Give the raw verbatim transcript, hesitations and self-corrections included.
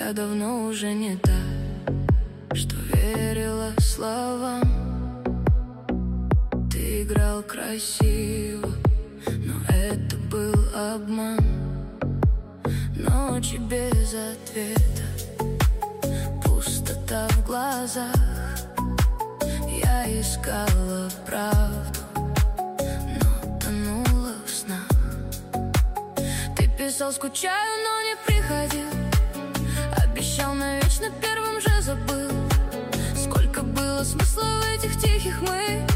Я давно уже не та, что верила словам. Ты играл красиво, но это был обман. Ночи без ответа, пустота в глазах. Я искала правду, но тонула в снах. Ты писал: скучаю, но не приходил. Обещал навечно, первым же забыл. Сколько было смысла в этих тихих мы.